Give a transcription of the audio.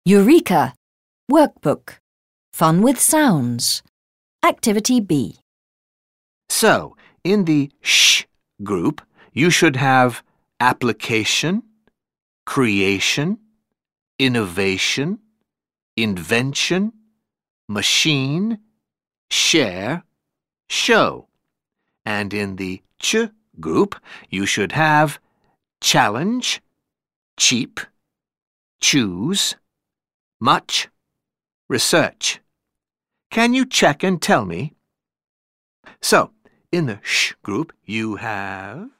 Eureka! Workbook. Fun with sounds. Activity B. So, in the sh group, you should have application, creation, innovation, invention, machine, share, show. And in the ch group, you should have challenge, cheap, choose, much, research. Can you check and tell me? So, in the sh group, you have